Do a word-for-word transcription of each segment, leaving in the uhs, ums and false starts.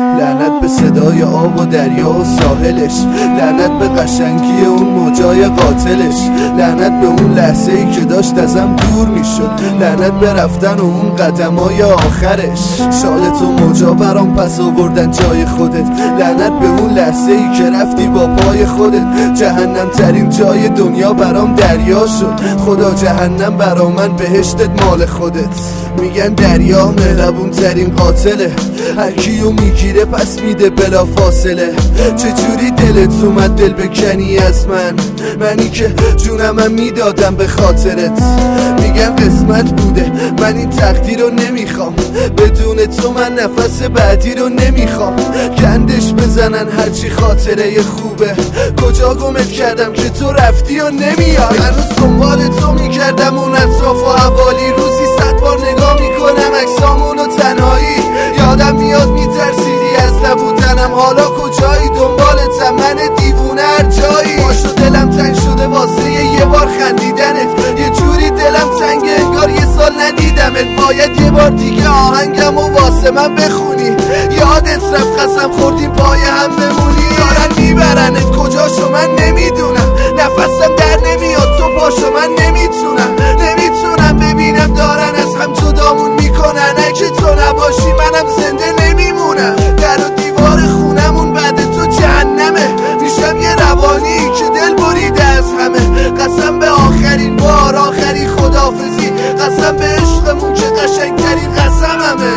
لعنت به صدای آب و دریا و ساحلش، لعنت به قشنگی اون موجای قاتلش، لعنت به اون لحظه ای که داشت ازم دور میشد، لعنت به رفتن و اون قدمای آخرش. شالت و موجا برام پس آوردن جای خودت، لعنت به اون لحظه ای که رفتی با پای خودت. جهنم ترین جای دنیا برام دریا شد، خدا جهنم برا من بهشتت مال خودت. میگن دریا مهربون ترین قاتله، هر کیو میگیره پس میده بلا فاصله. چجوری دلت اومد دل بکنی از من، منی که جونمم میدادم به خاطرت. میگن قسمت بوده من این تقدیر رو نمیخوام، بدون تو من نفس بعدی رو نمیخوام. گندش بزنن هرچی خاطره خوبه، کجا گمت کردم که تو رفتی و نمیای. هنوز دنبال تو میکردم اون اطراف و حوالی، روزی صد بار نگاه میکنم عکسامون و تنهایی. یادم میاد میترسیدی از نبودنم، حالا کجایی؟ دنبالتم من دیوونه هر جایی. باشو دلم تنگ شده واسه یه بار خندیدنت، یه جوری دلم تنگه انگار یه سال ندیدمت. باید یه بار دیگه آهنگم و واسه من بخونی، یادت رفت قسم خوردیم پای هم بمونی. دارن میبرنت کجاشو من نمیدونم، نفسم در نمیاد تو پاشو من نمیتونم. نمیتونم ببینم دارن از هم جدامون میکنن، اگه تو نباشی منم زنده نمیمونم. در و دیوار خونمون بعد تو جهنمه، میشم یه روانی که دل بریده از همه. قسم به آخرین بار آخری خداحافظی، قسم به عشقمون که قشنگترین قسممه.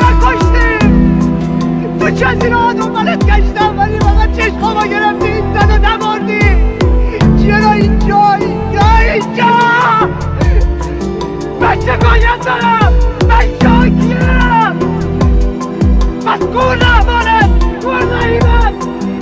تو چندی را دنبالت گشتم ولی واقعا چشمامو گرفتی زد و نبردی. چرا اینجا اینجا اینجا؟ من شکایت دارم، من شاکیم. بس گور نمانه گور نایمن.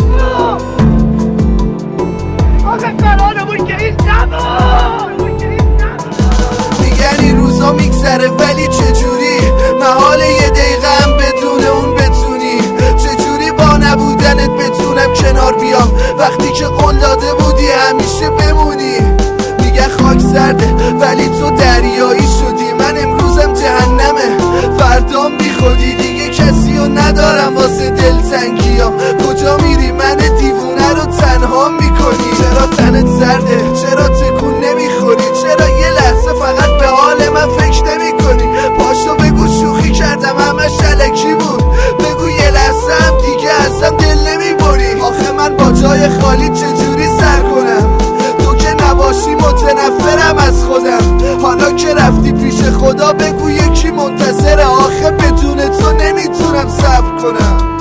آخه قرارمون که این نبود. میگن این روزا میگذره ولی چجوری؟ محال یه دقیقه هم بدون اون بتونی. چجوری با نبودنت بتونم کنار بیام، وقتی که قول داده بودی همیشه بمونی. میگن خاک سرده ولی تو دریایی شدی، من امروزم جهنمه فردام بی خودی. دیگه کسی رو ندارم واسه دلتنگیام، کجا میری من دیوونه رو تنها میکنی؟ چرا تنت سرده؟ چرا تکون نمیخوری؟ چرا یه لحظه فقط به حال من فکر نمیکنی؟ پاشو بگو شوخی کردم همش الکی بود، بگو یه لحظه هم دیگه ازم دل نمیبری. آخه من با جای خالی چجوری سر کنم؟ تو که نباشی متنفرم از خودم. حالا که رفتی پیش خدا بگو یکی منتظره، آخه بدون تو نمیتونم صبر کنم.